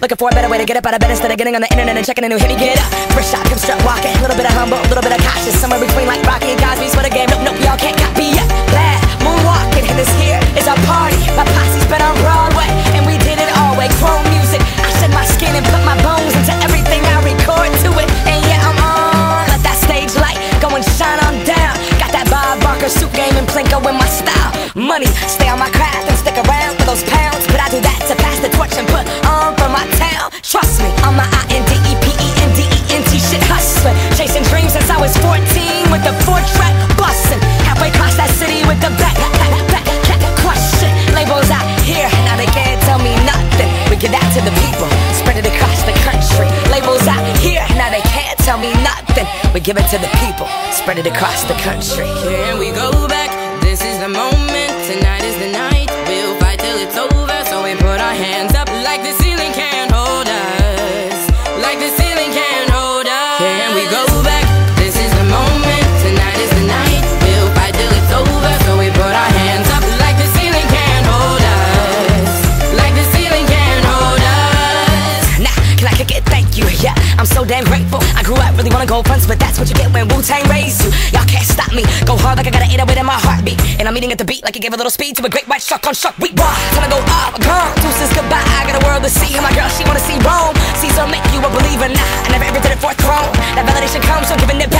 Looking for a better way to get up out of bed instead of getting on the internet and checking a new hit. Me get up, fresh out, come strut walking. A little bit of humble, a little bit of cautious. Somewhere between like Rocky and Cosby's for the game. Nope, y'all can't copy yet. Glad moonwalking, and this here is our party. My posse's been on Broadway, and we did it always. Grown music, I shed my skin and put my bones into everything I record to it. And yeah, I'm on. Let that stage light go and shine on down. Got that Bob Barker suit game and Plinko in my style. Money, stay on my craft and stick around for those pounds. But I do that to pass the torch and put on for my town. Trust me, I'm my INDEPENDENT shit hustling. Chasing dreams since I was 14 with the 4-track bustin'. Halfway across that city with the back crush it. Labels out here, now they can't tell me nothing. We give that to the people, spread it across the country. Labels out here, now they can't tell me nothing. We give it to the people, spread it across the country. Can we go back? This is the moment, tonight is the night. We'll fight till it's over, so we put our hands up like the ceiling can't hold us. Like the ceiling can't hold us. Can we go back? This is the moment, tonight is the night. We'll fight till it's over, so we put our hands up like the ceiling can't hold us. Like the ceiling can't hold us. Nah, can I kick it? Thank you, yeah, I'm so damn grateful. I grew up really wanna go fronts, but that's what you get when Wu-Tang raised you. Y'all can't stop me, go hard like I got an 808 in my heartbeat. And I'm eating at the beat like it gave a little speed to a great white shark on shark. We raw, time to go up, gone. Deuces goodbye, I got a world to see. And my girl, she wanna see Rome. Caesar make you a believer, nah, I never ever did it for a throne. That validation comes from giving it